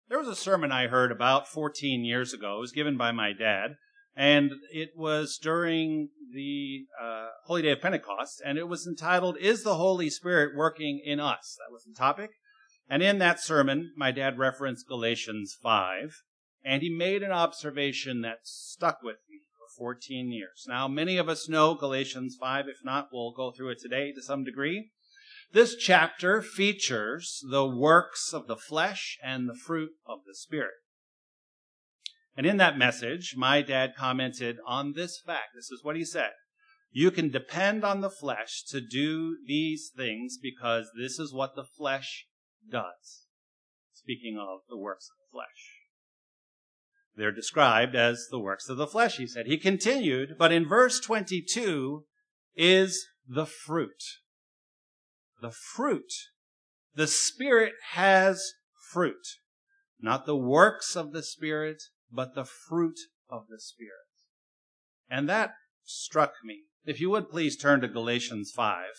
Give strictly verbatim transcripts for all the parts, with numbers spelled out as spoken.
There was a sermon I heard about fourteen years ago. It was given by my dad, and it was during the uh, Holy Day of Pentecost, and it was entitled, "Is the Holy Spirit Working in Us?" That was the topic. And in that sermon, my dad referenced Galatians five, and he made an observation that stuck with me for fourteen years. Now, many of us know Galatians five. If not, we'll go through it today to some degree. This chapter features the works of the flesh and the fruit of the Spirit. And in that message, my dad commented on this fact. This is what he said. You can depend on the flesh to do these things because this is what the flesh does. Speaking of the works of the flesh. They're described as the works of the flesh, he said. He continued, but in verse twenty-two is the fruit. The fruit. The Spirit has fruit. Not the works of the Spirit, but the fruit of the Spirit. And that struck me. If you would please turn to Galatians five.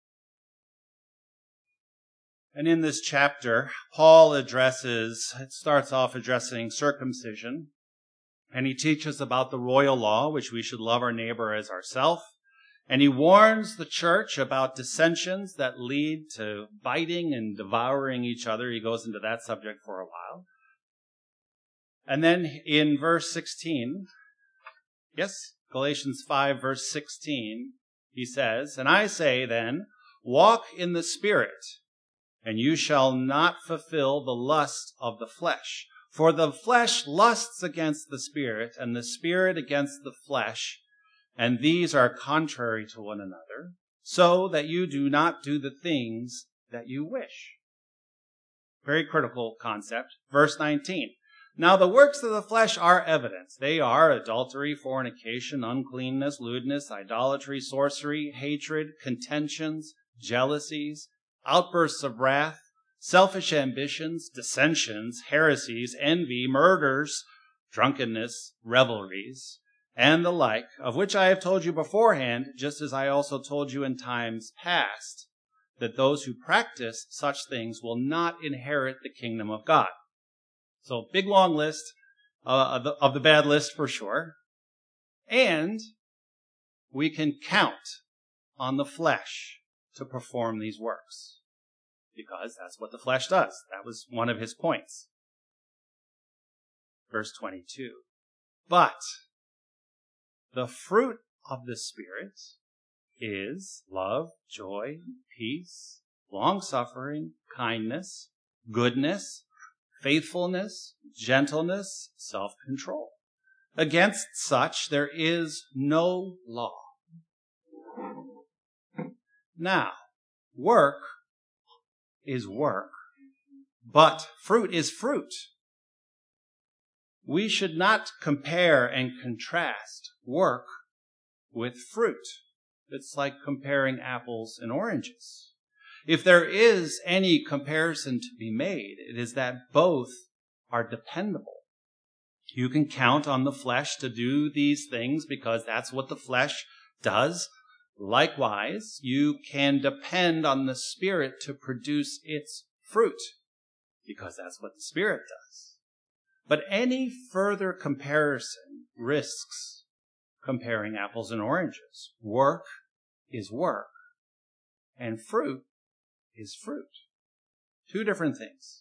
And in this chapter, Paul addresses, it starts off addressing circumcision. And he teaches about the royal law, which we should love our neighbor as ourselves. And he warns the church about dissensions that lead to biting and devouring each other. He goes into that subject for a while. And then in verse sixteen, yes, Galatians five, verse sixteen, he says, "And I say then, walk in the Spirit, and you shall not fulfill the lust of the flesh. For the flesh lusts against the Spirit, and the Spirit against the flesh, and these are contrary to one another, so that you do not do the things that you wish." Very critical concept. Verse nineteen. "Now the works of the flesh are evident. They are adultery, fornication, uncleanness, lewdness, idolatry, sorcery, hatred, contentions, jealousies, outbursts of wrath, selfish ambitions, dissensions, heresies, envy, murders, drunkenness, revelries, and the like, of which I have told you beforehand, just as I also told you in times past, that those who practice such things will not inherit the kingdom of God." So, big long list uh, of, the, of the bad list for sure. And we can count on the flesh to perform these works, because that's what the flesh does. That was one of his points. Verse twenty-two. "But the fruit of the Spirit is love, joy, peace, long-suffering, kindness, goodness, faithfulness, gentleness, self-control. Against such there is no law." Now, work is work, but fruit is fruit. We should not compare and contrast work with fruit. It's like comparing apples and oranges. If there is any comparison to be made, it is that both are dependable. You can count on the flesh to do these things because that's what the flesh does. Likewise, you can depend on the Spirit to produce its fruit because that's what the Spirit does. But any further comparison risks comparing apples and oranges. Work is work, and fruit is fruit. Two different things.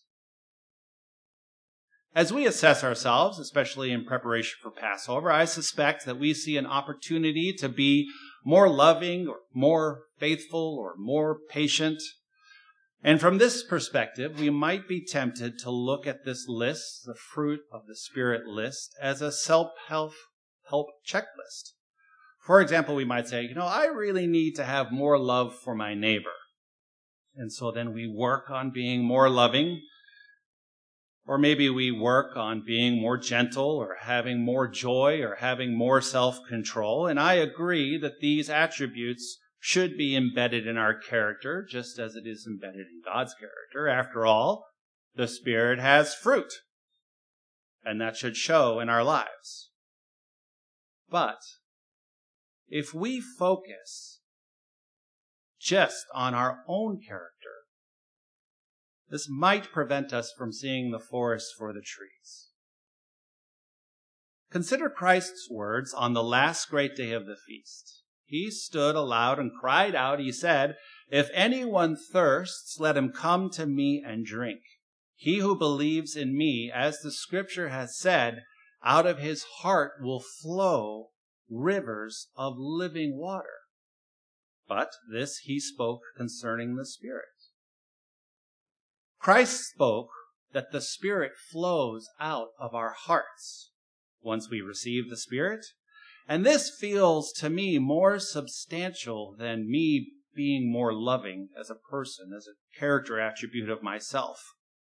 As we assess ourselves, especially in preparation for Passover, I suspect that we see an opportunity to be more loving or more faithful or more patient. And from this perspective, we might be tempted to look at this list, the fruit of the Spirit list, as a self-help help checklist. For example, we might say, you know, I really need to have more love for my neighbor. And so then we work on being more loving. Or maybe we work on being more gentle or having more joy or having more self-control. And I agree that these attributes should be embedded in our character, just as it is embedded in God's character. After all, the Spirit has fruit, and that should show in our lives. But if we focus just on our own character, This might prevent us from seeing the forest for the trees. Consider Christ's words on the last great day of the feast. He stood aloud and cried out. He said, "If anyone thirsts, let him come to me and drink. He who believes in me, as the scripture has said, out of his heart will flow rivers of living water." But this he spoke concerning the Spirit. Christ spoke that the Spirit flows out of our hearts once we receive the Spirit. And this feels to me more substantial than me being more loving as a person, as a character attribute of myself.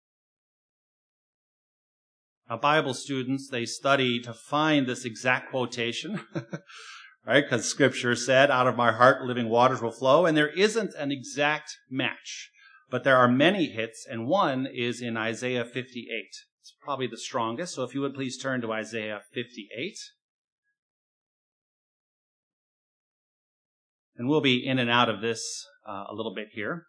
Now, Bible students, they study to find this exact quotation, right? Because Scripture said, out of my heart living waters will flow, and there isn't an exact match. But there are many hits, and one is in Isaiah fifty-eight. It's probably the strongest, so if you would please turn to Isaiah fifty-eight. And we'll be in and out of this uh, a little bit here.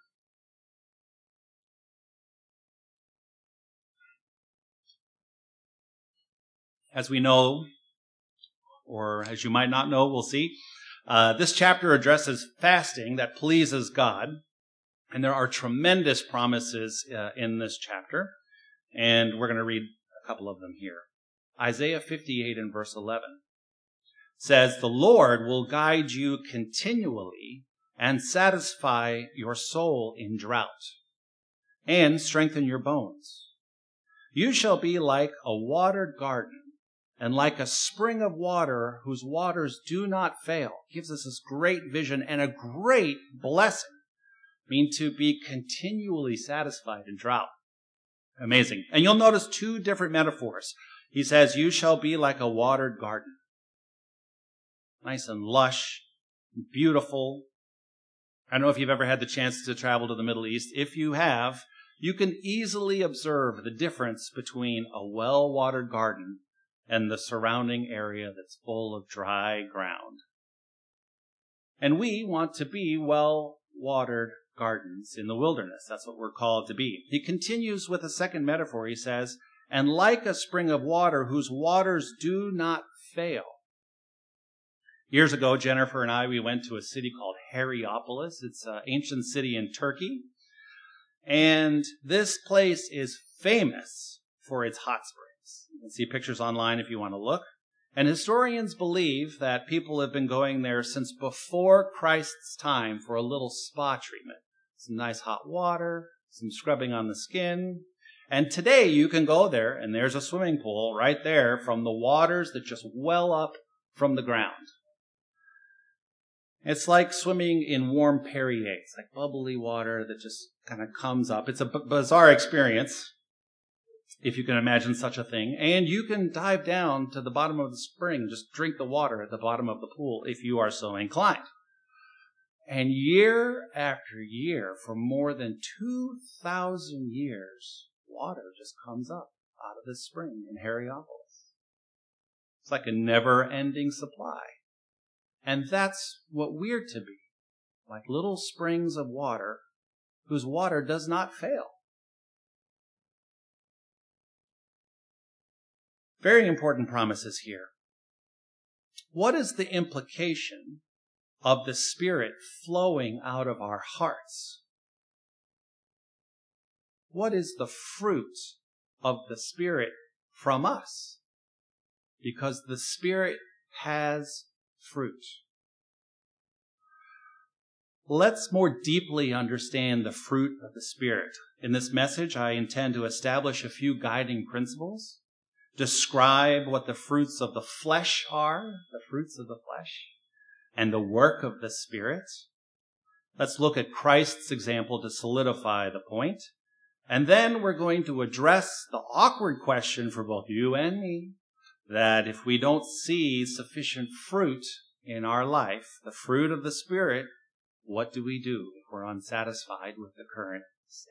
As we know, or as you might not know, we'll see, uh, this chapter addresses fasting that pleases God. And there are tremendous promises uh, in this chapter. And we're going to read a couple of them here. Isaiah fifty-eight and verse eleven says, "The Lord will guide you continually and satisfy your soul in drought and strengthen your bones. You shall be like a watered garden and like a spring of water whose waters do not fail." Gives us this great vision and a great blessing. I mean, to be continually satisfied in drought. Amazing. And you'll notice two different metaphors. He says, you shall be like a watered garden. Nice and lush, beautiful. I don't know if you've ever had the chance to travel to the Middle East. If you have, you can easily observe the difference between a well-watered garden and the surrounding area that's full of dry ground. And we want to be well-watered gardens in the wilderness. That's what we're called to be. He continues with a second metaphor. He says, and like a spring of water whose waters do not fail. Years ago, Jennifer and I, we went to a city called Hierapolis. It's an ancient city in Turkey. And this place is famous for its hot springs. You can see pictures online if you want to look. And historians believe that people have been going there since before Christ's time for a little spa treatment. Some nice hot water, some scrubbing on the skin. And today you can go there and there's a swimming pool right there from the waters that just well up from the ground. It's like swimming in warm Perrier. It's like bubbly water that just kind of comes up. It's a b- bizarre experience, if you can imagine such a thing. And you can dive down to the bottom of the spring and just drink the water at the bottom of the pool if you are so inclined. And year after year, for more than two thousand years, water just comes up out of this spring in Hierapolis. It's like a never-ending supply. And that's what we're to be, like little springs of water whose water does not fail. Very important promises here. What is the implication of the Spirit flowing out of our hearts? What is the fruit of the Spirit from us? Because the Spirit has fruit. Let's more deeply understand the fruit of the Spirit. In this message, I intend to establish a few guiding principles, describe what the fruits of the flesh are, the fruits of the flesh, and the work of the Spirit. Let's look at Christ's example to solidify the point. And then we're going to address the awkward question for both you and me, that if we don't see sufficient fruit in our life, the fruit of the Spirit, what do we do if we're unsatisfied with the current state?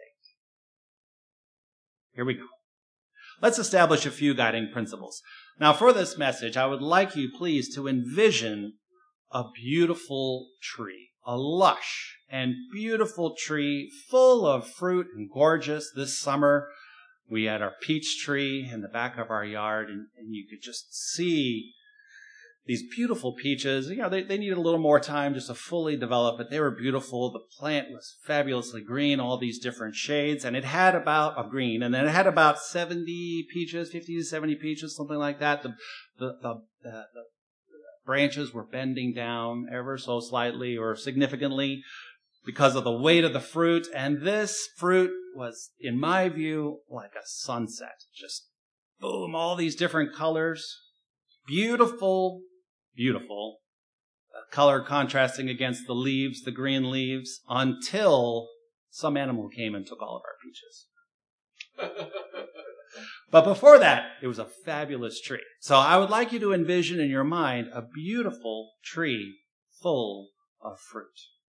Here we go. Let's establish a few guiding principles. Now, for this message, I would like you, please, to envision a beautiful tree, a lush and beautiful tree full of fruit and gorgeous. This summer, we had our peach tree in the back of our yard, and, and you could just see these beautiful peaches. You know, they, they needed a little more time just to fully develop, but they were beautiful. The plant was fabulously green, all these different shades, and it had about a green, and then it had about seventy peaches, fifty to seventy peaches, something like that. The, the, the, the, the branches were bending down ever so slightly or significantly because of the weight of the fruit, and this fruit was, in my view, like a sunset. Just boom, all these different colors. Beautiful, beautiful. Uh, color contrasting against the leaves, the green leaves, until some animal came and took all of our peaches. But before that, it was a fabulous tree. So I would like you to envision in your mind a beautiful tree full of fruit.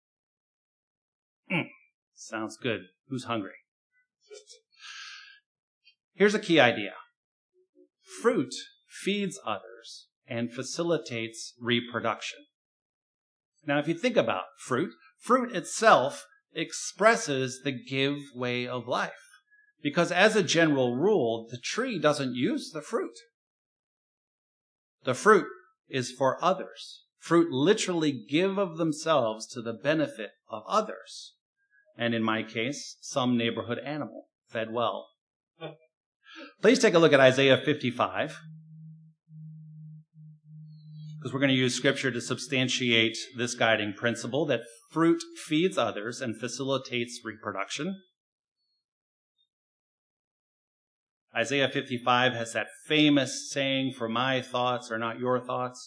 Mm, sounds good. Who's hungry? Here's a key idea. Fruit feeds others and facilitates reproduction. Now, if you think about fruit, fruit itself expresses the give way of life. Because as a general rule, the tree doesn't use the fruit. The fruit is for others. Fruit literally give of themselves to the benefit of others. And in my case, some neighborhood animal fed well. Please take a look at Isaiah fifty-five. Because we're going to use scripture to substantiate this guiding principle that fruit feeds others and facilitates reproduction. Isaiah fifty-five has that famous saying, "For my thoughts are not your thoughts."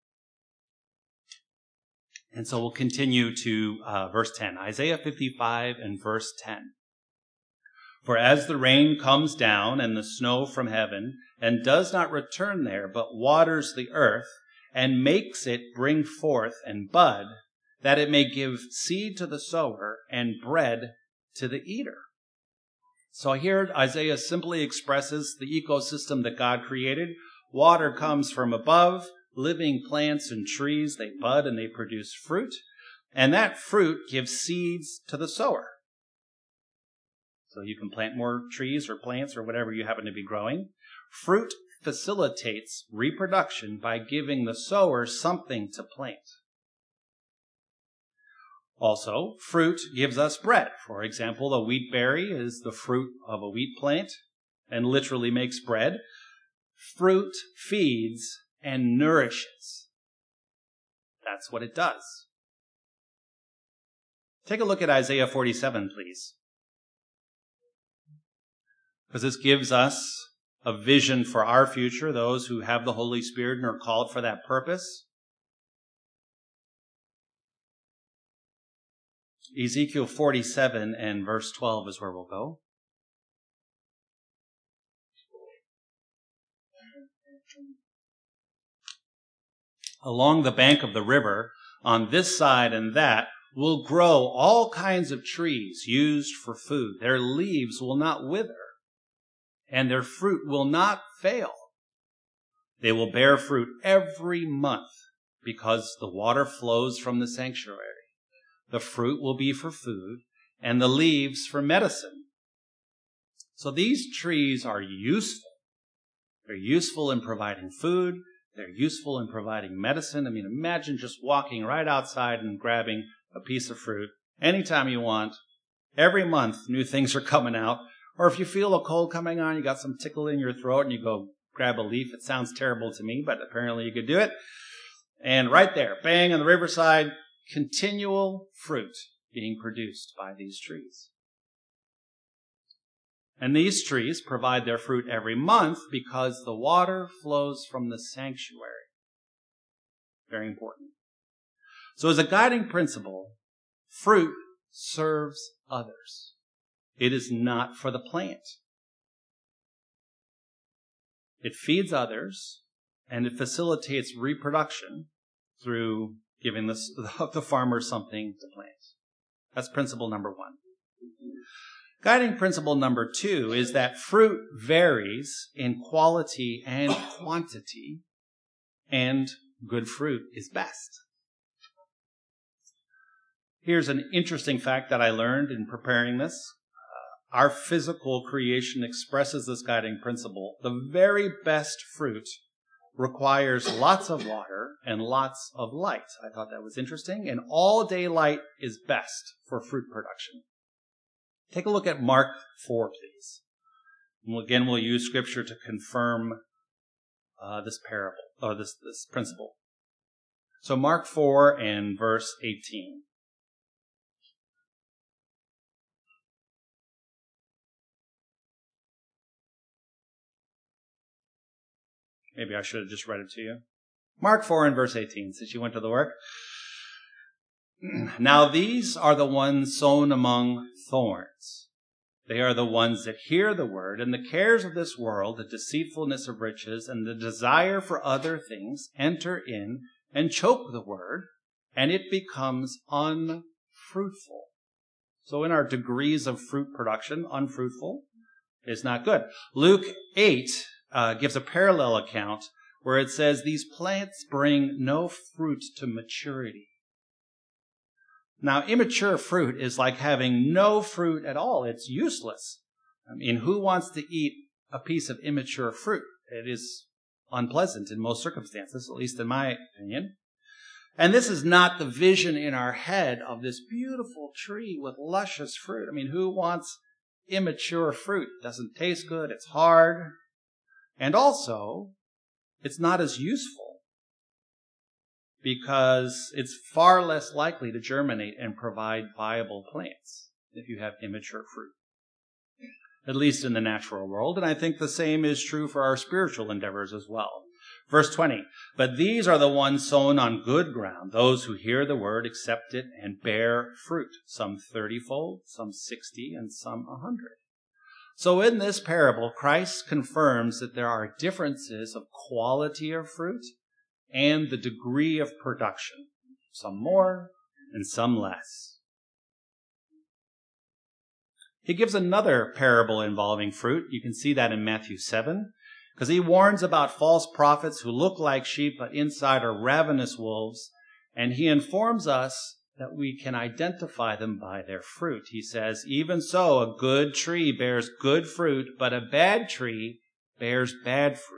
And so we'll continue to uh, verse ten. Isaiah fifty-five and verse ten. "For as the rain comes down and the snow from heaven, and does not return there, but waters the earth, and makes it bring forth and bud, that it may give seed to the sower and bread to the eater." So here Isaiah simply expresses the ecosystem that God created. Water comes from above, living plants and trees, they bud and they produce fruit, and that fruit gives seeds to the sower. So you can plant more trees or plants or whatever you happen to be growing. Fruit facilitates reproduction by giving the sower something to plant. Also, fruit gives us bread. For example, a wheat berry is the fruit of a wheat plant and literally makes bread. Fruit feeds and nourishes. That's what it does. Take a look at Isaiah forty-seven, please. Because this gives us a vision for our future, those who have the Holy Spirit and are called for that purpose. Ezekiel forty-seven and verse twelve is where we'll go. Along the bank of the river, on this side and that, will grow all kinds of trees used for food. Their leaves will not wither, and their fruit will not fail. They will bear fruit every month because the water flows from the sanctuary. The fruit will be for food, and the leaves for medicine. So these trees are useful. They're useful in providing food. They're useful in providing medicine. I mean, imagine just walking right outside and grabbing a piece of fruit anytime you want. Every month, new things are coming out. Or if you feel a cold coming on, you got some tickle in your throat, and you go grab a leaf. It sounds terrible to me, but apparently you could do it. And right there, bang, on the riverside, continual fruit being produced by these trees. And these trees provide their fruit every month because the water flows from the sanctuary. Very important. So as a guiding principle, fruit serves others. It is not for the plant. It feeds others, and it facilitates reproduction through giving the, the farmer something to plant. That's principle number one. Guiding principle number two is that fruit varies in quality and quantity, and good fruit is best. Here's an interesting fact that I learned in preparing this. Uh, our physical creation expresses this guiding principle. The very best fruit requires lots of water and lots of light. I thought that was interesting. And all day light is best for fruit production. Take a look at Mark four, please. And again, we'll use scripture to confirm uh, this parable, or this, this principle. So Mark four and verse eighteen. Maybe I should have just read it to you. Mark four and verse eighteen, since you went to the work. Now these are the ones sown among thorns. They are the ones that hear the word, and the cares of this world, the deceitfulness of riches, and the desire for other things enter in and choke the word, and it becomes unfruitful. So in our degrees of fruit production, unfruitful is not good. Luke eight uh, gives a parallel account where it says these plants bring no fruit to maturity. Now, immature fruit is like having no fruit at all. It's useless. I mean, who wants to eat a piece of immature fruit? It is unpleasant in most circumstances, at least in my opinion. And this is not the vision in our head of this beautiful tree with luscious fruit. I mean, who wants immature fruit? It doesn't taste good. It's hard. And also, it's not as useful, because it's far less likely to germinate and provide viable plants if you have immature fruit, at least in the natural world. And I think the same is true for our spiritual endeavors as well. Verse twenty, but these are the ones sown on good ground, those who hear the word, accept it, and bear fruit, some thirty-fold, some sixty, and some a hundred. So in this parable, Christ confirms that there are differences of quality of fruit and the degree of production, some more and some less. He gives another parable involving fruit. You can see that in Matthew seven, because he warns about false prophets who look like sheep, but inside are ravenous wolves. And he informs us that we can identify them by their fruit. He says, even so, a good tree bears good fruit, but a bad tree bears bad fruit.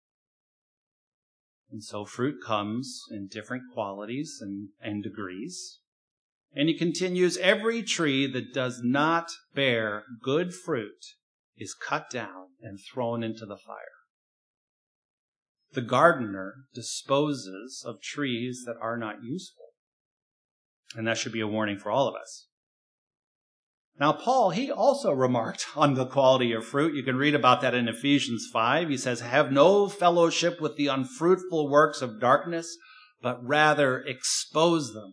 And so fruit comes in different qualities and, and degrees. And he continues, every tree that does not bear good fruit is cut down and thrown into the fire. The gardener disposes of trees that are not useful. And that should be a warning for all of us. Now, Paul, he also remarked on the quality of fruit. You can read about that in Ephesians five. He says, have no fellowship with the unfruitful works of darkness, but rather expose them.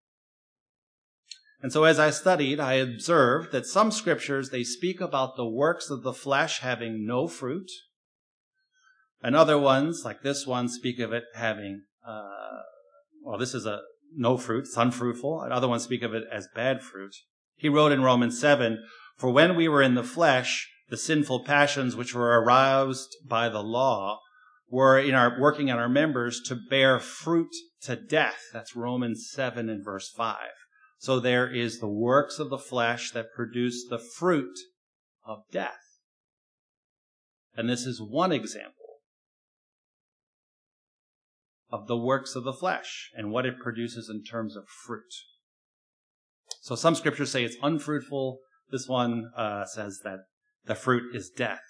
And so as I studied, I observed that some scriptures, they speak about the works of the flesh having no fruit. And other ones, like this one, speak of it having, uh, well, this is a no fruit, it's unfruitful. And other ones speak of it as bad fruit. He wrote in Romans seven, for when we were in the flesh, the sinful passions which were aroused by the law were in our working in our members to bear fruit to death. That's Romans seven and verse five. So there is the works of the flesh that produce the fruit of death. And this is one example of the works of the flesh and what it produces in terms of fruit. So some scriptures say it's unfruitful. This one uh, says that the fruit is death.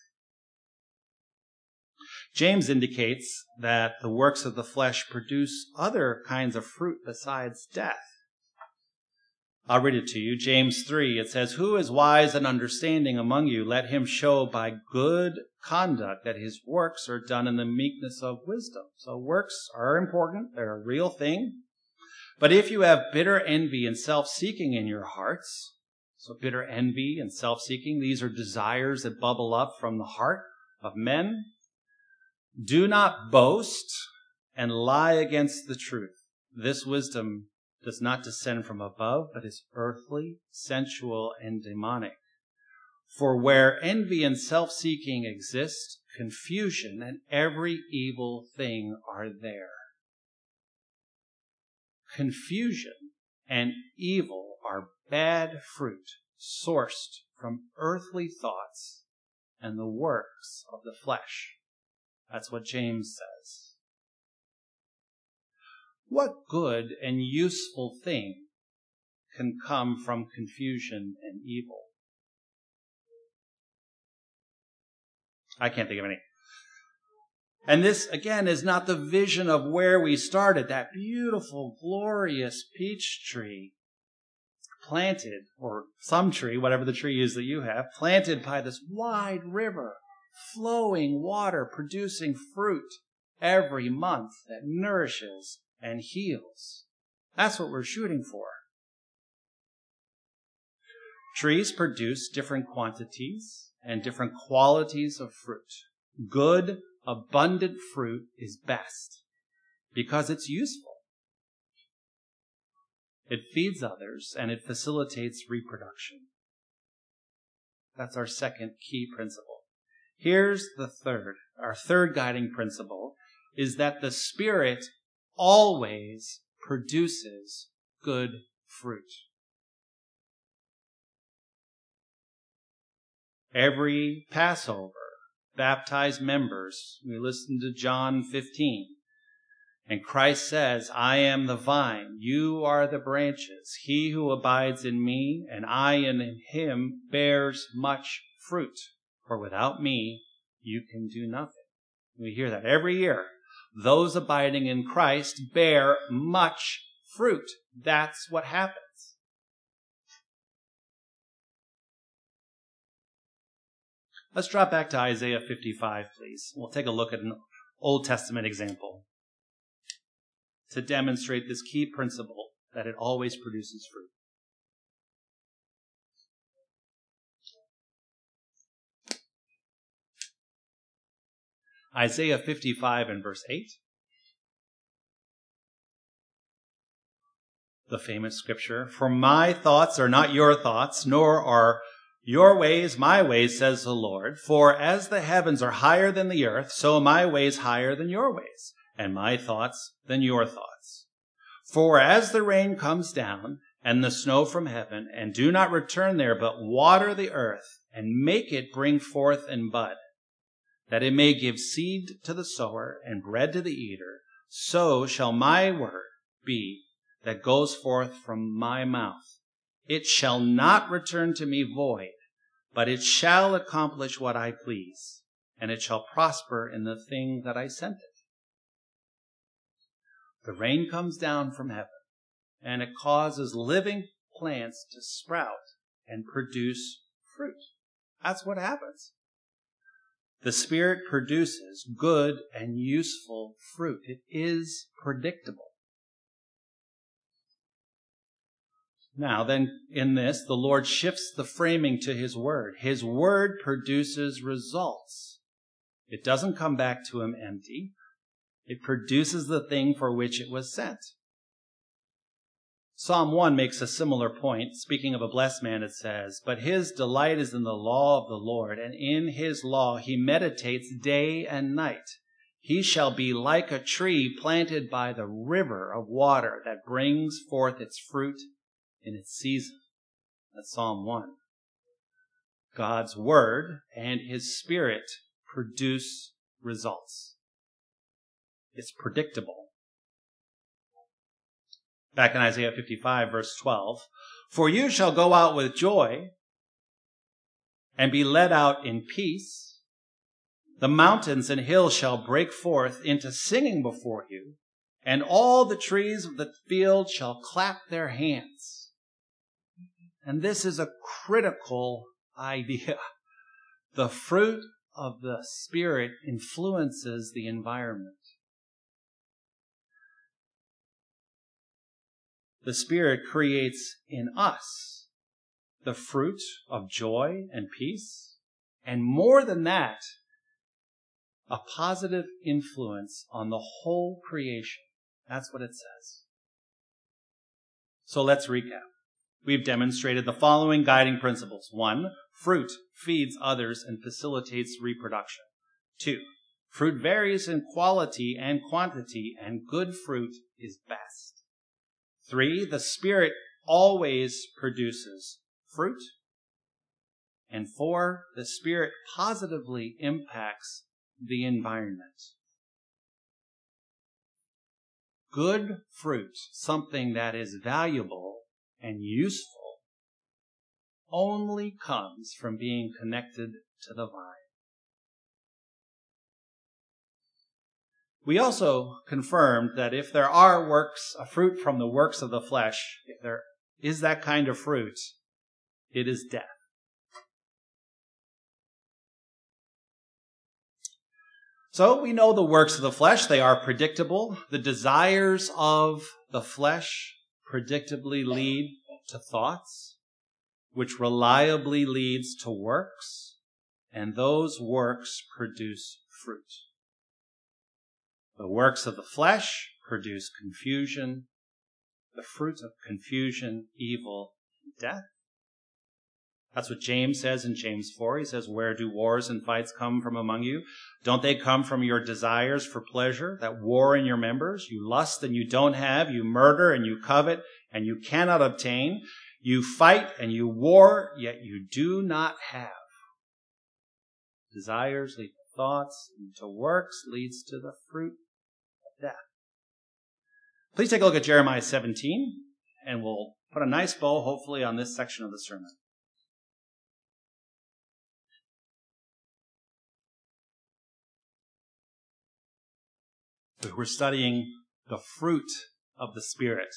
James indicates that the works of the flesh produce other kinds of fruit besides death. I'll read it to you. James three, it says, who is wise and understanding among you? Let him show by good conduct that his works are done in the meekness of wisdom. So works are important. They're a real thing. But if you have bitter envy and self-seeking in your hearts, so bitter envy and self-seeking, these are desires that bubble up from the heart of men. Do not boast and lie against the truth. This wisdom does not descend from above, but is earthly, sensual, and demonic. For where envy and self-seeking exist, confusion and every evil thing are there. Confusion and evil are bad fruit sourced from earthly thoughts and the works of the flesh. That's what James says. What good and useful thing can come from confusion and evil? I can't think of any. And this, again, is not the vision of where we started, that beautiful, glorious peach tree planted, or some tree, whatever the tree is that you have, planted by this wide river, flowing water, producing fruit every month that nourishes and heals. That's what we're shooting for. Trees produce different quantities and different qualities of fruit. Good, abundant fruit is best because it's useful. It feeds others and it facilitates reproduction. That's our second key principle. Here's the third. Our third guiding principle is that the Spirit always produces good fruit. Every Passover, baptized members, we listen to John fifteen. And Christ says, I am the vine, you are the branches. He who abides in me and I in him bears much fruit. For without me, you can do nothing. We hear that every year. Those abiding in Christ bear much fruit. That's what happens. Let's drop back to Isaiah fifty-five, please. We'll take a look at an Old Testament example to demonstrate this key principle that it always produces fruit. Isaiah fifty-five and verse eight. The famous scripture, for my thoughts are not your thoughts, nor are your ways my ways, says the Lord. For as the heavens are higher than the earth, so my ways higher than your ways, and my thoughts than your thoughts. For as the rain comes down and the snow from heaven, and do not return there, but water the earth, and make it bring forth and bud, that it may give seed to the sower and bread to the eater, so shall my word be that goes forth from my mouth. It shall not return to me void, but it shall accomplish what I please, and it shall prosper in the thing that I sent it. The rain comes down from heaven, and it causes living plants to sprout and produce fruit. That's what happens. The Spirit produces good and useful fruit. It is predictable. Now, then, in this, the Lord shifts the framing to His Word. His Word produces results. It doesn't come back to Him empty. It produces the thing for which it was sent. Psalm one makes a similar point. Speaking of a blessed man, it says, but his delight is in the law of the Lord, and in his law he meditates day and night. He shall be like a tree planted by the river of water that brings forth its fruit in its season. That's Psalm one. God's word and his Spirit produce results. It's predictable. Back in Isaiah fifty-five, verse twelve, for you shall go out with joy and be led out in peace. The mountains and hills shall break forth into singing before you, and all the trees of the field shall clap their hands. And this is a critical idea. The fruit of the Spirit influences the environment. The Spirit creates in us the fruit of joy and peace, and more than that, a positive influence on the whole creation. That's what it says. So let's recap. We've demonstrated the following guiding principles. One, fruit feeds others and facilitates reproduction. Two, fruit varies in quality and quantity, and good fruit is best. Three, the Spirit always produces fruit. And four, the Spirit positively impacts the environment. Good fruit, something that is valuable and useful, only comes from being connected to the vine. We also confirmed that if there are works, a fruit from the works of the flesh, if there is that kind of fruit, it is death. So we know the works of the flesh, they are predictable. The desires of the flesh predictably lead to thoughts, which reliably leads to works, and those works produce fruit. The works of the flesh produce confusion, the fruit of confusion, evil, and death. That's what James says in James four. He says, where do wars and fights come from among you? Don't they come from your desires for pleasure that war in your members? You lust and you don't have. You murder and you covet and you cannot obtain. You fight and you war, yet you do not have. Desires lead to thoughts, and to works leads to the fruit of death. Please take a look at Jeremiah seventeen, and we'll put a nice bow, hopefully, on this section of the sermon. We're studying the fruit of the Spirit.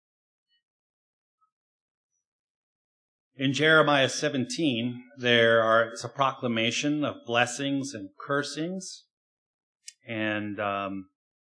In Jeremiah seventeen, there are it's a proclamation of blessings and cursings, and um,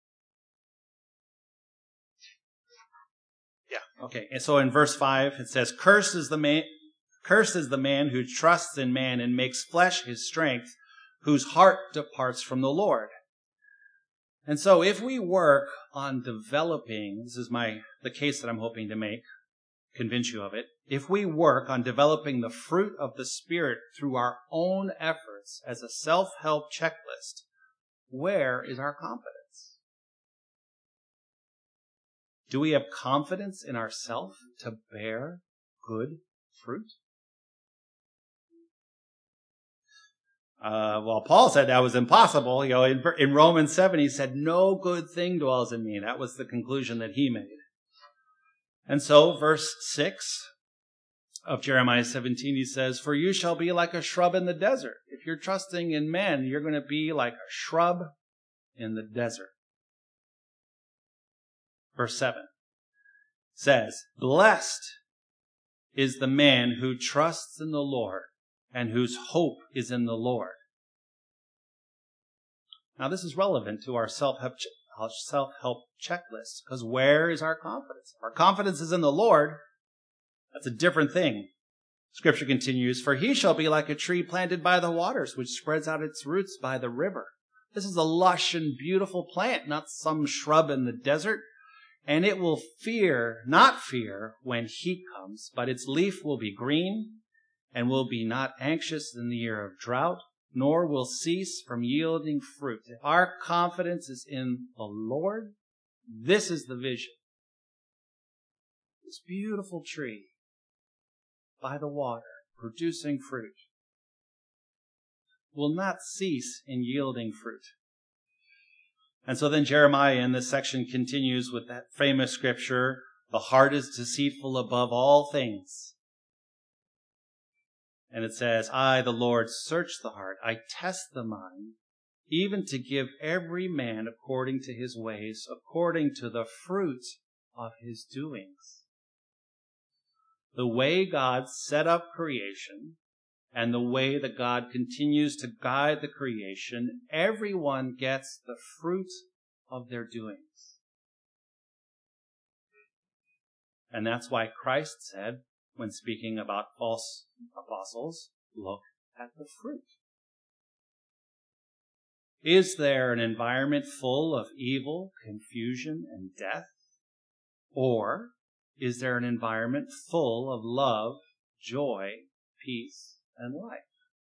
yeah, okay. And so in verse five, it says, "Cursed is the man, cursed is the man who trusts in man and makes flesh his strength, whose heart departs from the Lord." And so if we work on developing, this is my the case that I'm hoping to make, convince you of it, if we work on developing the fruit of the Spirit through our own efforts as a self-help checklist, where is our confidence? Do we have confidence in ourselves to bear good fruit? Uh, well, Paul said that was impossible. You know, in, in Romans seven, he said, no good thing dwells in me. That was the conclusion that he made. And so, verse six of Jeremiah seventeen, he says, "For you shall be like a shrub in the desert." If you're trusting in men, you're going to be like a shrub in the desert. Verse seven says, "Blessed is the man who trusts in the Lord and whose hope is in the Lord." Now, this is relevant to our self-help, our self-help checklist, because where is our confidence? If our confidence is in the Lord, that's a different thing. Scripture continues, "For he shall be like a tree planted by the waters, which spreads out its roots by the river." This is a lush and beautiful plant, not some shrub in the desert. "And it will fear, not fear, when heat comes, but its leaf will be green, and will be not anxious in the year of drought, nor will cease from yielding fruit." If our confidence is in the Lord, this is the vision. This beautiful tree by the water, producing fruit, will not cease in yielding fruit. And so then Jeremiah in this section continues with that famous scripture, "The heart is deceitful above all things." And it says, "I, the Lord, search the heart. I test the mind, even to give every man according to his ways, according to the fruit of his doings." The way God set up creation and the way that God continues to guide the creation, everyone gets the fruit of their doings. And that's why Christ said, when speaking about false apostles, look at the fruit. Is there an environment full of evil, confusion, and death? Or is there an environment full of love, joy, peace, and life?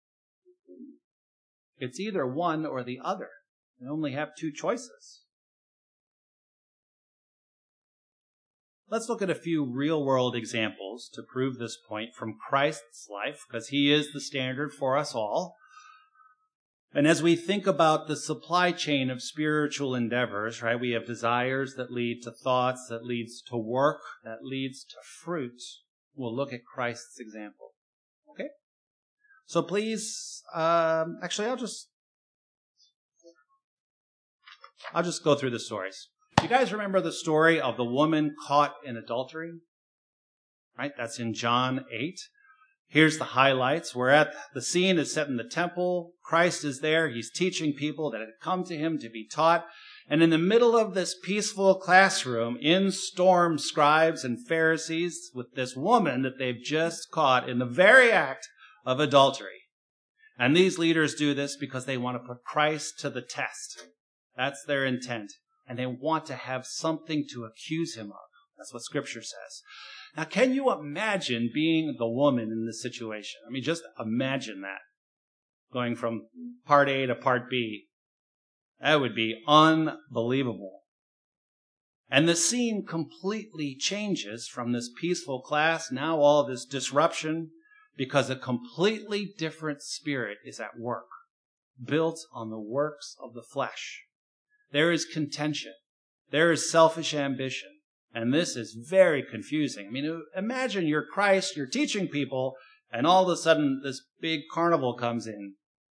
It's either one or the other. We only have two choices. let's look at a few real-world examples to prove this point from Christ's life, because he is the standard for us all. And as we think about the supply chain of spiritual endeavors, right, we have desires that lead to thoughts, that leads to work, that leads to fruit. We'll look at Christ's example. Okay? So please, um, actually, I'll just, I'll just go through the stories. You guys remember the story of the woman caught in adultery? Right? That's in John eight. Here's the highlights. We're at, the scene is set in the temple. Christ is there. He's teaching people that had come to him to be taught. And in the middle of this peaceful classroom, in storm scribes and Pharisees with this woman that they've just caught in the very act of adultery. And these leaders do this because they want to put Christ to the test. That's their intent. And they want to have something to accuse him of. That's what Scripture says. Now, can you imagine being the woman in this situation? I mean, just imagine that. Going from part A to part B. That would be unbelievable. And the scene completely changes from this peaceful class, now all this disruption, because a completely different spirit is at work, built on the works of the flesh. There is contention. There is selfish ambition. And this is very confusing. I mean, imagine you're Christ, you're teaching people, and all of a sudden this big carnival comes in.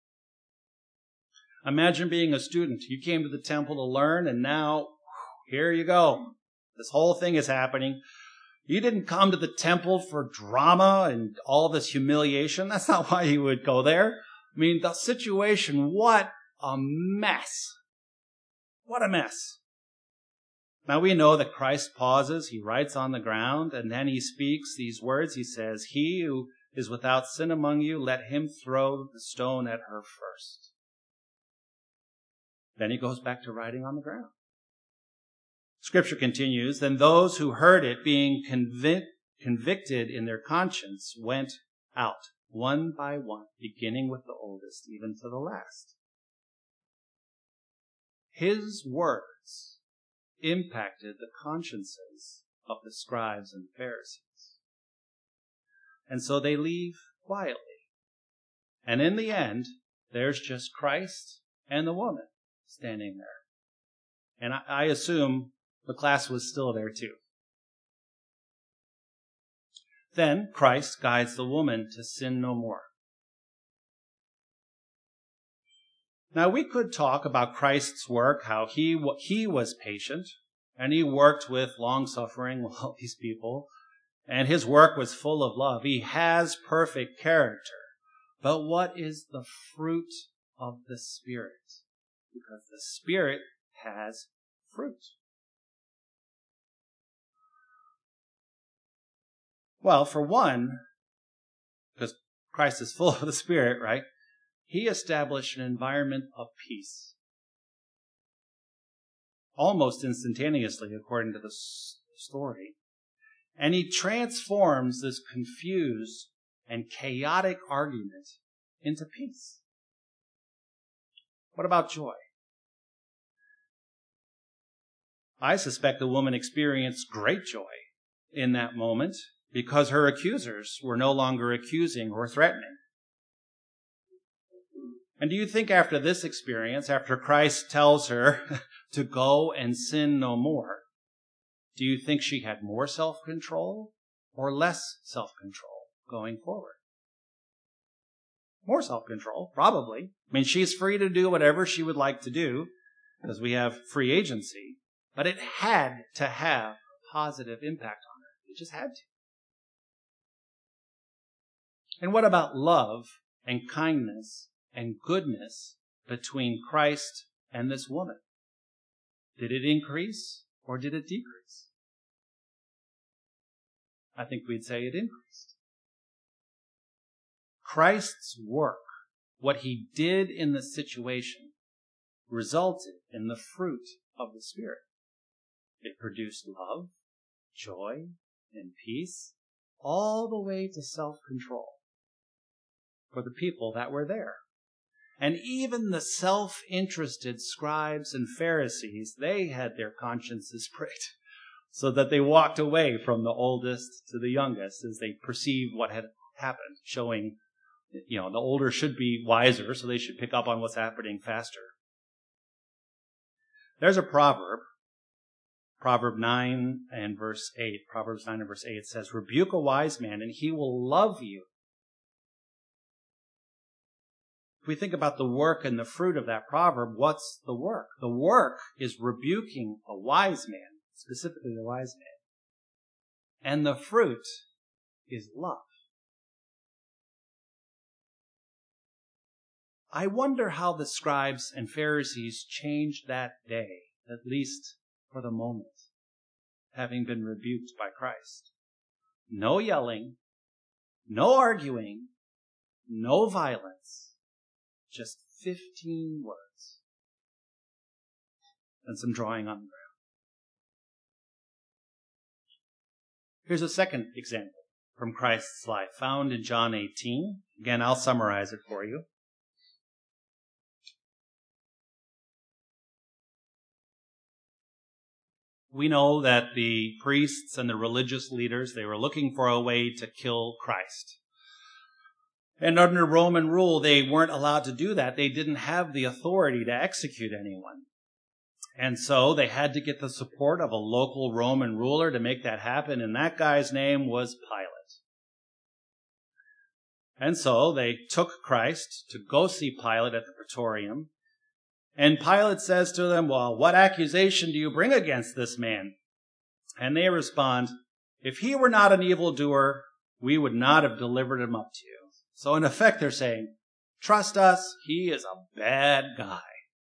Imagine being a student. You came to the temple to learn, and now, here you go. This whole thing is happening. You didn't come to the temple for drama and all this humiliation. That's not why you would go there. I mean, the situation, what a mess. What a mess. Now we know that Christ pauses, he writes on the ground, and then he speaks these words. He says, "He who is without sin among you, let him throw the stone at her first." Then he goes back to writing on the ground. Scripture continues, "Then those who heard it, being convic- convicted in their conscience, went out, one by one, beginning with the oldest, even to the last." His words impacted the consciences of the scribes and Pharisees. And so they leave quietly. And in the end, there's just Christ and the woman standing there. And I, I assume the class was still there too. Then Christ guides the woman to sin no more. Now, we could talk about Christ's work, how he he was patient, and he worked with long-suffering with all these people, and his work was full of love. He has perfect character. But what is the fruit of the Spirit? Because the Spirit has fruit. Well, for one, because Christ is full of the Spirit, right? He established an environment of peace. Almost instantaneously, according to the story. And he transforms this confused and chaotic argument into peace. What about joy? I suspect the woman experienced great joy in that moment because her accusers were no longer accusing or threatening. And do you think after this experience, after Christ tells her to go and sin no more, do you think she had more self-control or less self-control going forward? More self-control, probably. I mean, she's free to do whatever she would like to do because we have free agency, but it had to have a positive impact on her. It just had to. And what about love and kindness and goodness between Christ and this woman? Did it increase or did it decrease? I think we'd say it increased. Christ's work, what he did in the situation, resulted in the fruit of the Spirit. It produced love, joy, and peace, all the way to self-control for the people that were there. And even the self-interested scribes and Pharisees, they had their consciences pricked. so that they walked away from the oldest to the youngest as they perceived what had happened, showing, you know, the older should be wiser, so they should pick up on what's happening faster. There's a proverb, Proverb nine and verse eight. Proverbs nine and verse eight says, rebuke a wise man and he will love you. If we think about the work and the fruit of that proverb, what's the work? The work is rebuking a wise man, specifically the wise man. And the fruit is love. I wonder how the scribes and Pharisees changed that day, at least for the moment, having been rebuked by Christ. No yelling, no arguing, no violence, just fifteen words and some drawing on the ground. Here's a second example from Christ's life, found in John eighteen. Again, I'll summarize it for you. We know that the priests and the religious leaders, they were looking for a way to kill Christ. And under Roman rule, they weren't allowed to do that. They didn't have the authority to execute anyone. And so they had to get the support of a local Roman ruler to make that happen, and that guy's name was Pilate. And so they took Christ to go see Pilate at the Praetorium. And Pilate says to them, well, what accusation do you bring against this man? And they respond, if he were not an evildoer, we would not have delivered him up to you. So in effect, they're saying, trust us, he is a bad guy.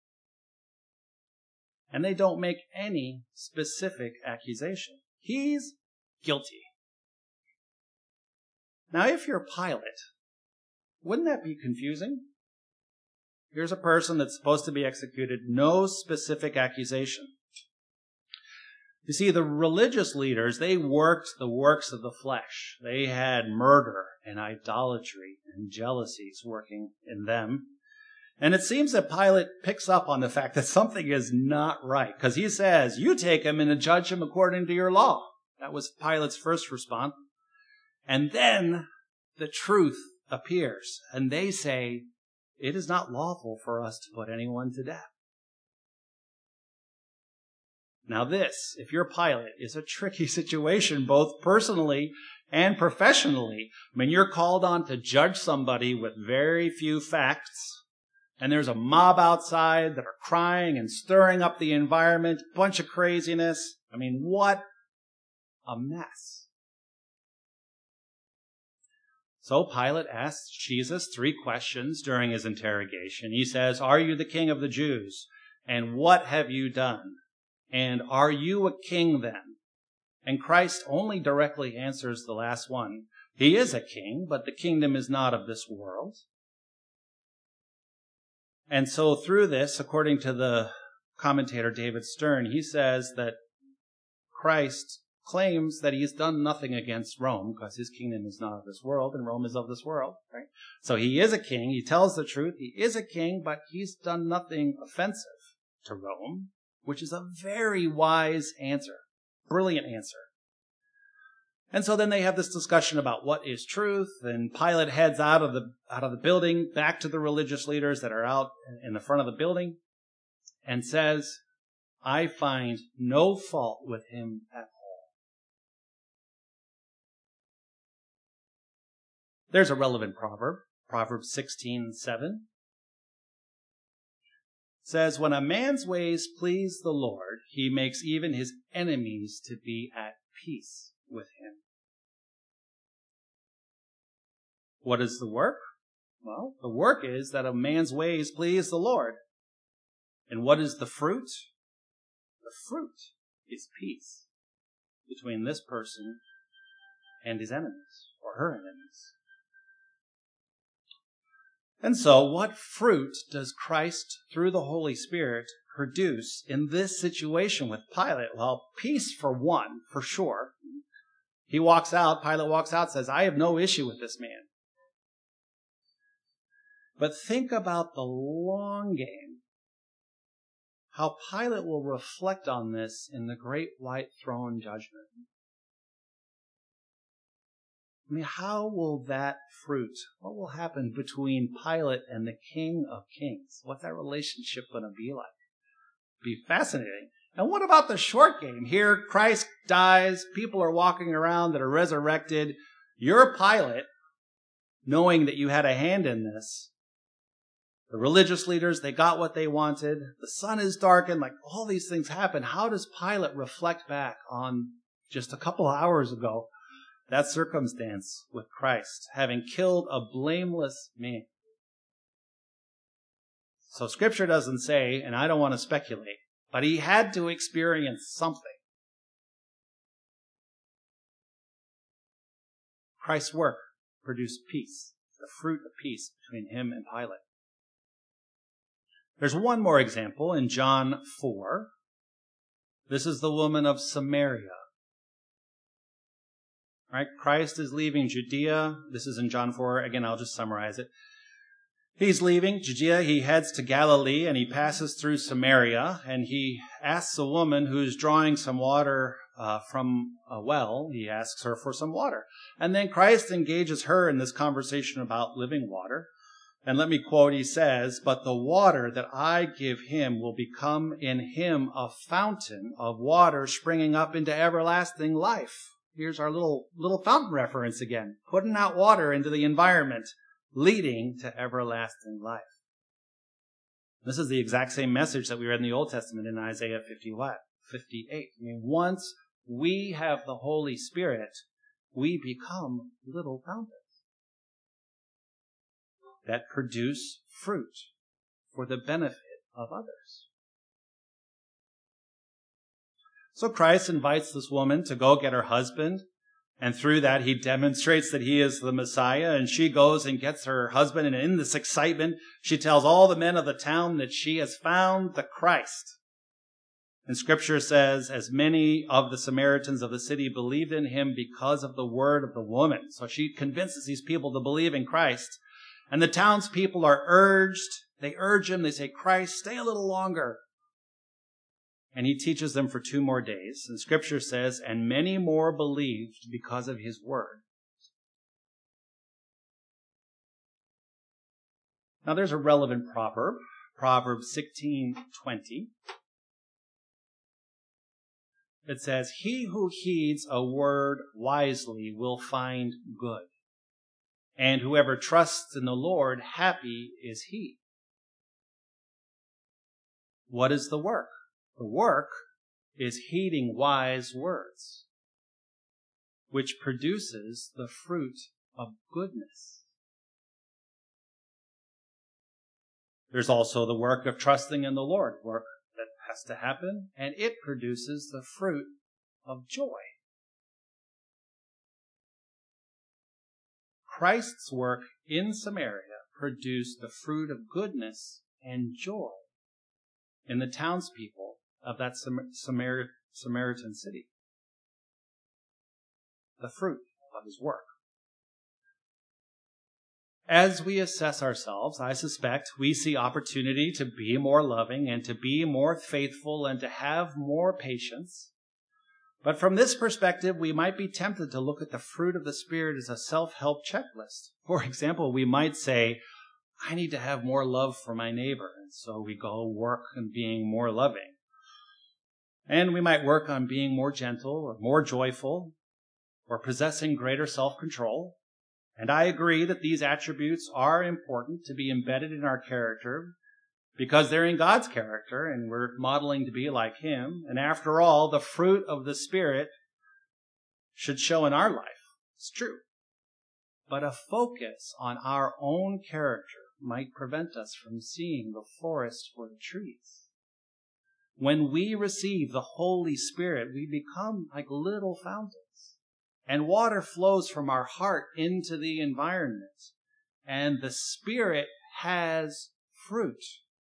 And they don't make any specific accusation. He's guilty. Now, if you're Pilate, wouldn't that be confusing? Here's a person that's supposed to be executed, no specific accusation. You see, the religious leaders, they worked the works of the flesh. They had murder and idolatry and jealousies working in them. And it seems that Pilate picks up on the fact that something is not right, because he says, you take him and judge him according to your law. That was Pilate's first response. And then the truth appears, and they say, it is not lawful for us to put anyone to death. Now this, if you're Pilate, is a tricky situation, both personally and professionally. I mean, you're called on to judge somebody with very few facts, and there's a mob outside that are crying and stirring up the environment, a bunch of craziness. I mean, what a mess. So Pilate asks Jesus three questions during his interrogation. He says, are you the king of the Jews? And what have you done? And are you a king then? And Christ only directly answers the last one. He is a king, but the kingdom is not of this world. And so through this, according to the commentator David Stern, he says that Christ claims that he's done nothing against Rome because his kingdom is not of this world and Rome is of this world, right? So he is a king. He tells the truth. He is a king, but he's done nothing offensive to Rome, which is a very wise answer, brilliant answer. And so then they have this discussion about what is truth, and Pilate heads out of the out of the building back to the religious leaders that are out in the front of the building and says, I find no fault with him at all. There's a relevant proverb, Proverbs sixteen seven. It says, when a man's ways please the Lord, he makes even his enemies to be at peace with him. What is the work? Well, the work is that a man's ways please the Lord. And what is the fruit? The fruit is peace between this person and his enemies, or her enemies. And so, what fruit does Christ, through the Holy Spirit, produce in this situation with Pilate? Well, peace for one, for sure. He walks out, Pilate walks out, says, I have no issue with this man. But think about the long game. how Pilate will reflect on this in the great white throne judgment. I mean, how will that fruit, what will happen between Pilate and the King of Kings? What's that relationship going to be like? Be fascinating. And what about the short game? Here, Christ dies, people are walking around that are resurrected. You're Pilate, knowing that you had a hand in this. The religious leaders, they got what they wanted. The sun is darkened, like all these things happen. How does Pilate reflect back on just a couple hours ago that circumstance with Christ, having killed a blameless man? So Scripture doesn't say, and I don't want to speculate, but he had to experience something. Christ's work produced peace, the fruit of peace between him and Pilate. There's one more example in John four. This is the woman of Samaria. Right? Christ is leaving Judea. This is in John four. Again, I'll just summarize it. He's leaving Judea. He heads to Galilee, and he passes through Samaria, and he asks a woman who's drawing some water uh, from a well. He asks her for some water. And then Christ engages her in this conversation about living water. And let me quote, he says, "But the water that I give him will become in him a fountain of water springing up into everlasting life." Here's our little, little fountain reference again, putting out water into the environment, leading to everlasting life. This is the exact same message that we read in the Old Testament in Isaiah fifty-eight. I mean, once we have the Holy Spirit, we become little fountains that produce fruit for the benefit of others. So Christ invites this woman to go get her husband, and through that he demonstrates that he is the Messiah, and she goes and gets her husband, and in this excitement, she tells all the men of the town that she has found the Christ. And Scripture says, as many of the Samaritans of the city believed in him because of the word of the woman. So she convinces these people to believe in Christ. And the townspeople are urged, they urge him, they say, "Christ, stay a little longer." And he teaches them for two more days. And Scripture says, and many more believed because of his word. Now there's a relevant proverb, Proverbs sixteen twenty. It says, "He who heeds a word wisely will find good. And whoever trusts in the Lord, happy is he." What is the work? The work is heeding wise words, which produces the fruit of goodness. There's also the work of trusting in the Lord, work that has to happen, and it produces the fruit of joy. Christ's work in Samaria produced the fruit of goodness and joy in the townspeople of that Sam- Samar- Samaritan city. The fruit of his work. As we assess ourselves, I suspect we see opportunity to be more loving and to be more faithful and to have more patience. But from this perspective, we might be tempted to look at the fruit of the Spirit as a self-help checklist. For example, we might say, I need to have more love for my neighbor, and so we go work on being more loving. And we might work on being more gentle or more joyful or possessing greater self-control. And I agree that these attributes are important to be embedded in our character because they're in God's character and we're modeling to be like him. And after all, the fruit of the Spirit should show in our life. It's true. But a focus on our own character might prevent us from seeing the forest for the trees. When we receive the Holy Spirit, we become like little fountains. And water flows from our heart into the environment. And the Spirit has fruit.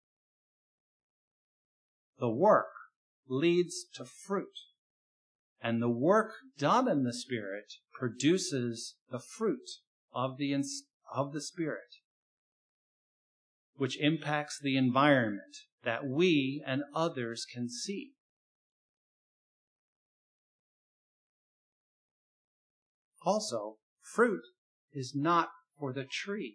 The work leads to fruit. And the work done in the Spirit produces the fruit of the, of the Spirit. which impacts the environment that we and others can see. Also, fruit is not for the tree.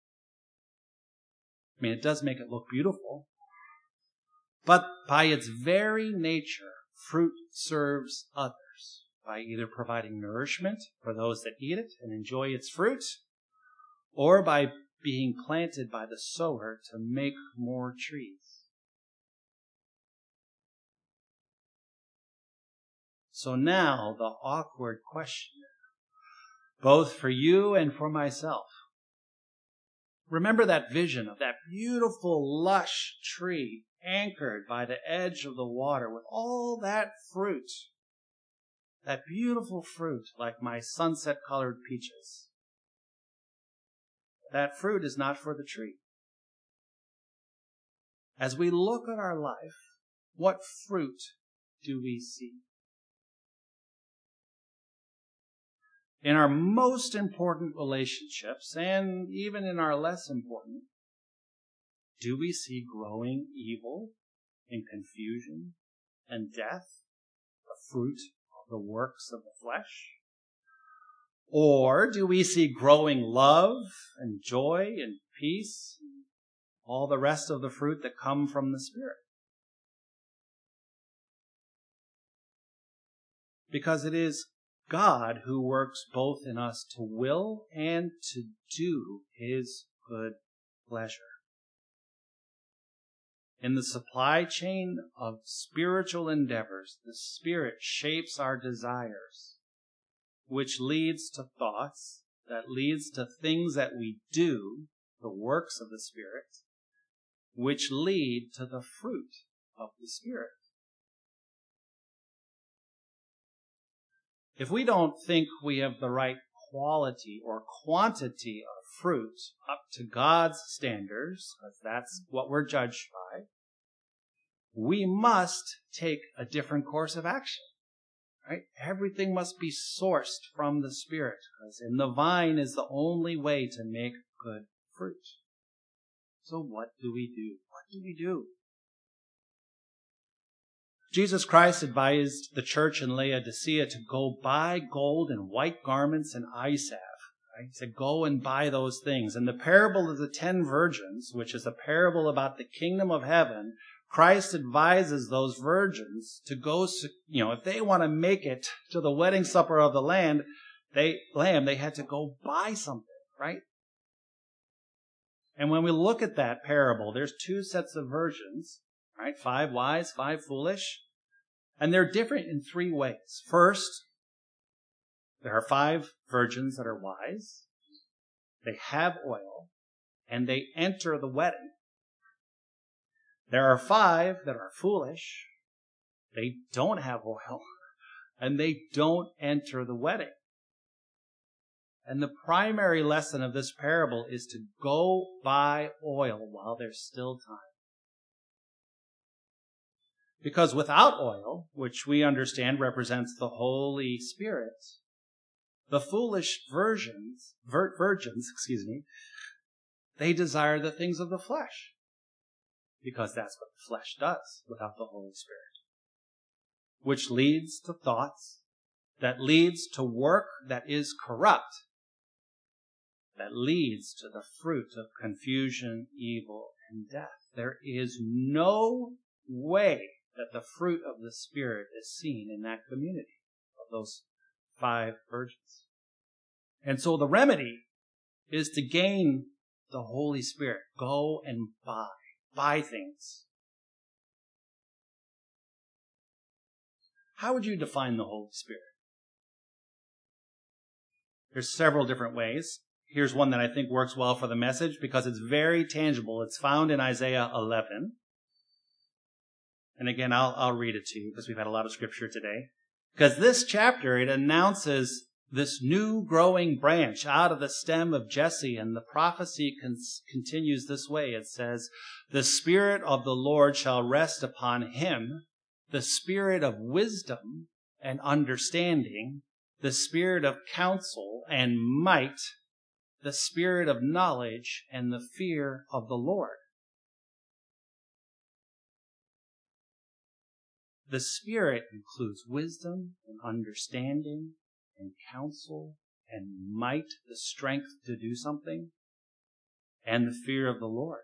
I mean, it does make it look beautiful, but by its very nature, fruit serves others by either providing nourishment for those that eat it and enjoy its fruit, or by being planted by the sower to make more trees. So now the awkward question, both for you and for myself. Remember that vision of that beautiful, lush tree anchored by the edge of the water with all that fruit, that beautiful fruit like my sunset-colored peaches. That fruit is not for the tree. As we look at our life, what fruit do we see? In our most important relationships, and even in our less important, do we see growing evil and confusion and death, the fruit of the works of the flesh? Or do we see growing love and joy and peace, and all the rest of the fruit that come from the Spirit? Because it is God who works both in us to will and to do His good pleasure. In the supply chain of spiritual endeavors, the Spirit shapes our desires, which leads to thoughts, that leads to things that we do, the works of the Spirit, which lead to the fruit of the Spirit. If we don't think we have the right quality or quantity of fruit up to God's standards, because that's what we're judged by, we must take a different course of action. Right? Everything must be sourced from the Spirit, because in the vine is the only way to make good fruit. So what do we do? What do we do? Jesus Christ advised the church in Laodicea to go buy gold and white garments and eye salve. Right? He said, go and buy those things. And the parable of the ten virgins, which is a parable about the kingdom of heaven, Christ advises those virgins to go, you know, if they want to make it to the wedding supper of the Lamb, they, lamb, they had to go buy something, right? And when we look at that parable, there's two sets of virgins, right? Five wise, five foolish. And they're different in three ways. First, there are five virgins that are wise. They have oil, and they enter the wedding. There are five that are foolish. They don't have oil, and they don't enter the wedding. And the primary lesson of this parable is to go buy oil while there's still time. Because without oil, which we understand represents the Holy Spirit, the foolish virgins, vir- virgins, excuse me, they desire the things of the flesh. Because that's what the flesh does without the Holy Spirit. Which leads to thoughts, that leads to work that is corrupt, that leads to the fruit of confusion, evil, and death. There is no way that the fruit of the Spirit is seen in that community of those five virgins. And so the remedy is to gain the Holy Spirit. Go and buy. Buy things. How would you define the Holy Spirit? There's several different ways. Here's one that I think works well for the message because it's very tangible. It's found in Isaiah eleven. And again, I'll, I'll read it to you because we've had a lot of scripture today. Because this chapter, it announces this new growing branch out of the stem of Jesse. And the prophecy con- continues this way. It says, the Spirit of the Lord shall rest upon him, the Spirit of wisdom and understanding, the Spirit of counsel and might, the Spirit of knowledge and the fear of the Lord. The Spirit includes wisdom and understanding and counsel and might, the strength to do something, and the fear of the Lord.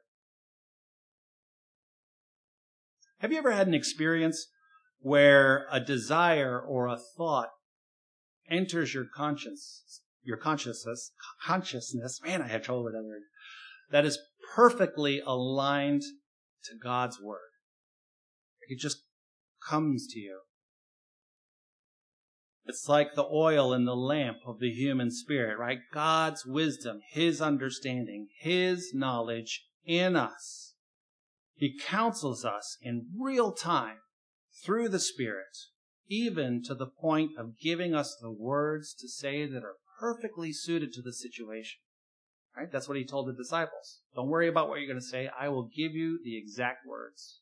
Have you ever had an experience where a desire or a thought enters your conscience, your consciousness, consciousness, man, I had trouble with that word, that is perfectly aligned to God's word? It just comes to you. It's like the oil in the lamp of the human spirit, right? God's wisdom, His understanding, His knowledge in us. He counsels us in real time through the Spirit, even to the point of giving us the words to say that are perfectly suited to the situation. Right? That's what He told the disciples. Don't worry about what you're going to say. I will give you the exact words.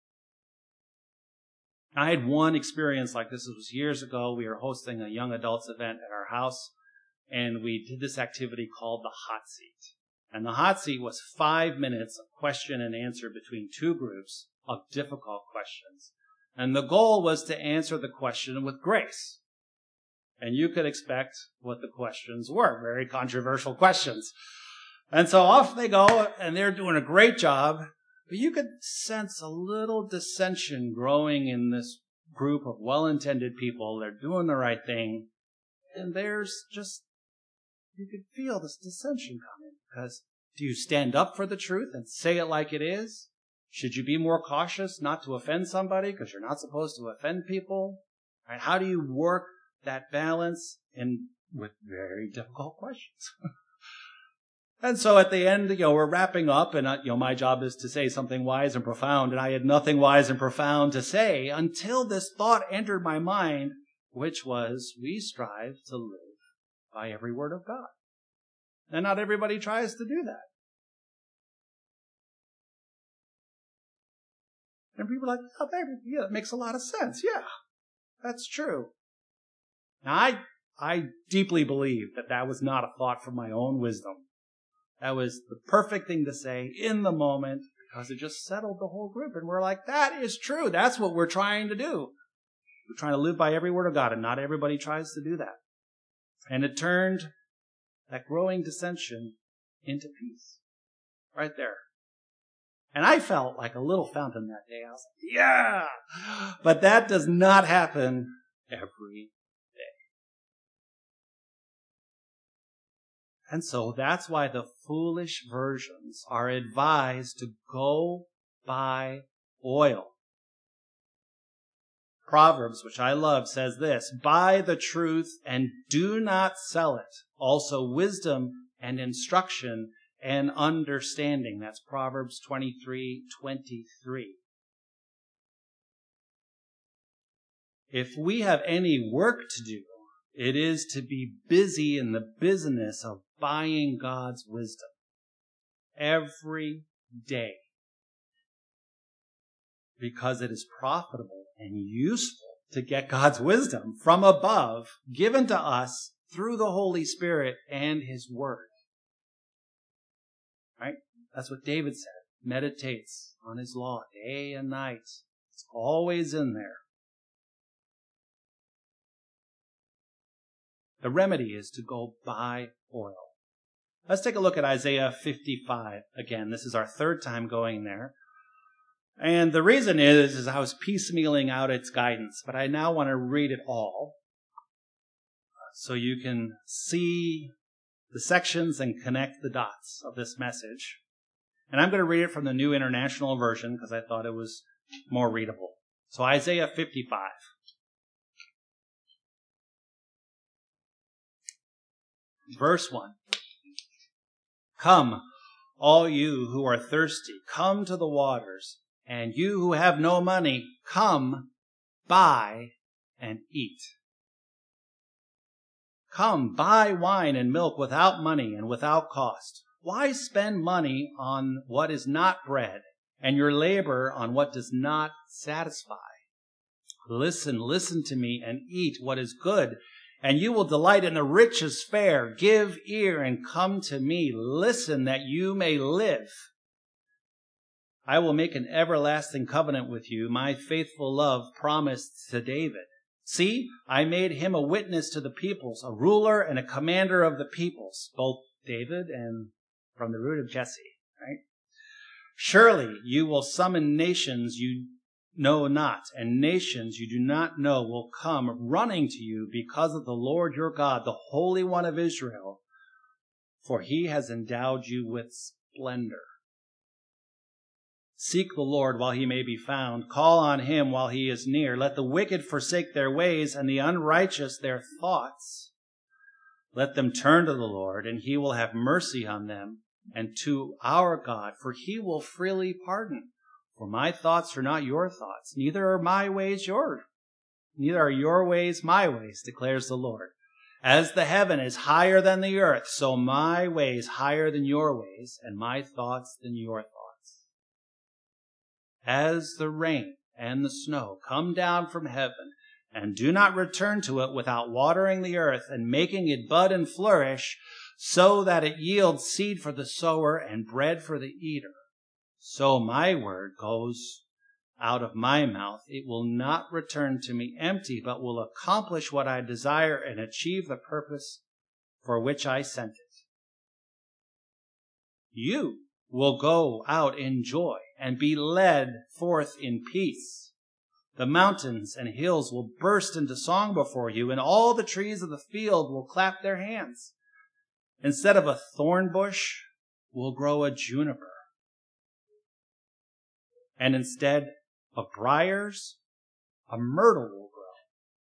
I had one experience like this. It was years ago. We were hosting a young adults event at our house, and we did this activity called the hot seat. And the hot seat was five minutes of question and answer between two groups of difficult questions. And the goal was to answer the question with grace. And you could expect what the questions were, very controversial questions. And so off they go, and they're doing a great job. But you could sense a little dissension growing in this group of well-intended people. They're doing the right thing. And there's just, you could feel this dissension coming. Because do you stand up for the truth and say it like it is? Should you be more cautious not to offend somebody because you're not supposed to offend people? Right? How do you work that balance in with very difficult questions? And so at the end, you know, we're wrapping up, and, you know, my job is to say something wise and profound, and I had nothing wise and profound to say until this thought entered my mind, which was, we strive to live by every word of God. And not everybody tries to do that. And people are like, oh, baby, yeah, it makes a lot of sense. Yeah, that's true. Now, I, I deeply believe that that was not a thought from my own wisdom. That was the perfect thing to say in the moment because it just settled the whole group. And we're like, that is true. That's what we're trying to do. We're trying to live by every word of God, and not everybody tries to do that. And it turned that growing dissension into peace right there. And I felt like a little fountain that day. I was like, yeah! But that does not happen every And so that's why the foolish virgins are advised to go buy oil. Proverbs, which I love, says this, buy the truth and do not sell it. Also wisdom and instruction and understanding. That's Proverbs twenty-three twenty-three. If we have any work to do, it is to be busy in the business of buying God's wisdom every day, because it is profitable and useful to get God's wisdom from above, given to us through the Holy Spirit and His Word. Right? That's what David said. Meditates on His law day and night. It's always in there. The remedy is to go buy oil. Let's take a look at Isaiah fifty-five. Again, this is our third time going there. And the reason is, is I was piecemealing out its guidance, but I now want to read it all so you can see the sections and connect the dots of this message. And I'm going to read it from the New International Version because I thought it was more readable. So Isaiah fifty-five. Verse one. Come, all you who are thirsty, come to the waters, and you who have no money, come, buy, and eat. Come, buy wine and milk without money and without cost. Why spend money on what is not bread, and your labor on what does not satisfy? Listen, listen to me, and eat what is good, and you will delight in the richest fare. Give ear and come to me. Listen that you may live. I will make an everlasting covenant with you, my faithful love promised to David. See, I made him a witness to the peoples, a ruler and a commander of the peoples, both David and from the root of Jesse, right? Surely you will summon nations you know not, and nations you do not know will come running to you because of the Lord your God, the Holy One of Israel, for he has endowed you with splendor. Seek the Lord while he may be found. Call on him while he is near. Let the wicked forsake their ways and the unrighteous their thoughts. Let them turn to the Lord, and he will have mercy on them, and to our God, for he will freely pardon. For my thoughts are not your thoughts, neither are my ways yours. Neither are your ways my ways, declares the Lord. As the heaven is higher than the earth, so my ways higher than your ways, and my thoughts than your thoughts. As the rain and the snow come down from heaven, and do not return to it without watering the earth and making it bud and flourish, so that it yields seed for the sower and bread for the eater, so my word goes out of my mouth. It will not return to me empty, but will accomplish what I desire and achieve the purpose for which I sent it. You will go out in joy and be led forth in peace. The mountains and hills will burst into song before you, and all the trees of the field will clap their hands. Instead of a thorn bush will grow a juniper, and instead of briars, a myrtle will grow.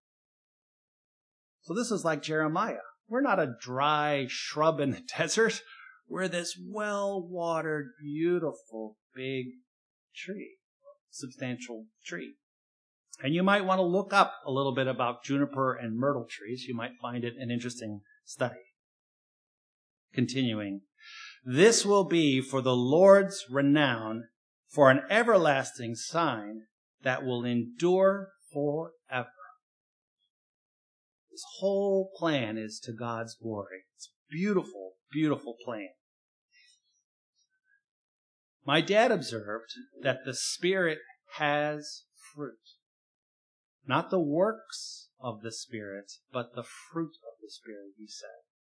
So this is like Jeremiah. We're not a dry shrub in the desert. We're this well-watered, beautiful, big tree, substantial tree. And you might want to look up a little bit about juniper and myrtle trees. You might find it an interesting study. Continuing, this will be for the Lord's renown, for an everlasting sign that will endure forever. This whole plan is to God's glory. It's a beautiful, beautiful plan. My dad observed that the Spirit has fruit. Not the works of the Spirit, but the fruit of the Spirit, he said.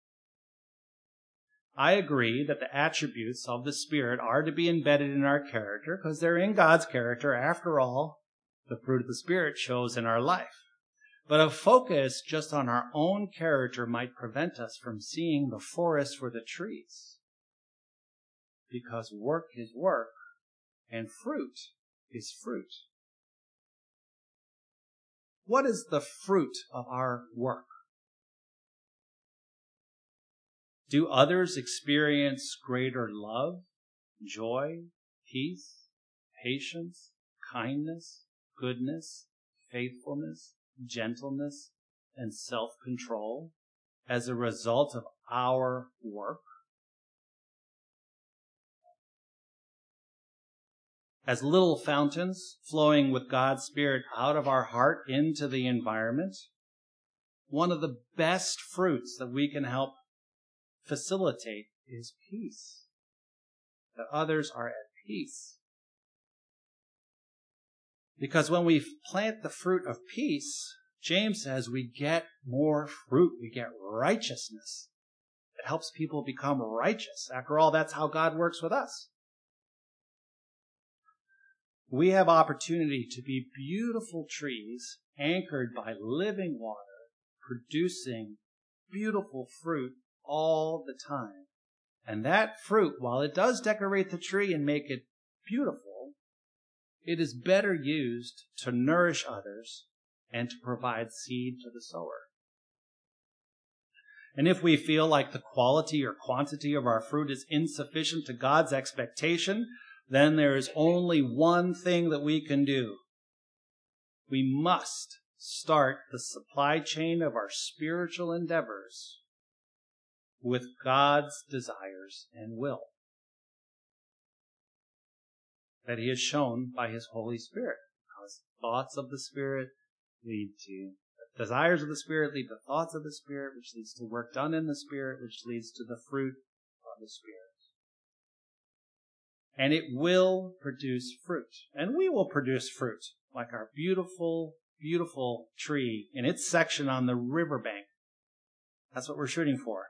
I agree that the attributes of the Spirit are to be embedded in our character because they're in God's character. After all, the fruit of the Spirit shows in our life. But a focus just on our own character might prevent us from seeing the forest for the trees. Because work is work and fruit is fruit. What is the fruit of our work? Do others experience greater love, joy, peace, patience, kindness, goodness, faithfulness, gentleness, and self-control as a result of our work? As little fountains flowing with God's Spirit out of our heart into the environment, one of the best fruits that we can help facilitate is peace. That others are at peace. Because when we plant the fruit of peace, James says we get more fruit. We get righteousness. It helps people become righteous. After all, that's how God works with us. We have opportunity to be beautiful trees anchored by living water, producing beautiful fruit all the time. And that fruit, while it does decorate the tree and make it beautiful, it is better used to nourish others and to provide seed to the sower. And if we feel like the quality or quantity of our fruit is insufficient to God's expectation, then there is only one thing that we can do. We must start the supply chain of our spiritual endeavors with God's desires and will that he has shown by his Holy Spirit. Because thoughts of the Spirit lead to desires of the Spirit, lead to thoughts of the Spirit, which leads to work done in the Spirit, which leads to the fruit of the Spirit. and it will produce fruit. And we will produce fruit, like our beautiful, beautiful tree in its section on the riverbank. That's what we're shooting for.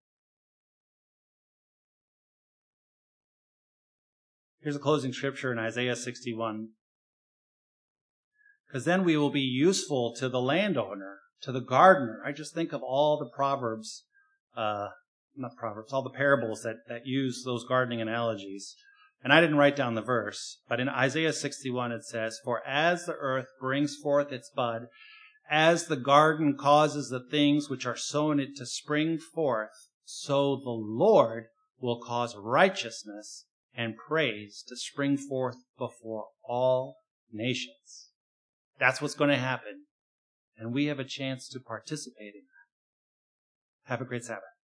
Here's a closing scripture in Isaiah sixty-one. Because then we will be useful to the landowner, to the gardener. I just think of all the proverbs, uh, not proverbs, all the parables that, that use those gardening analogies. And I didn't write down the verse, but in Isaiah sixty-one it says, "For as the earth brings forth its bud, as the garden causes the things which are sown in it to spring forth, so the Lord will cause righteousness and praise to spring forth before all nations." That's what's going to happen. And we have a chance to participate in that. Have a great Sabbath.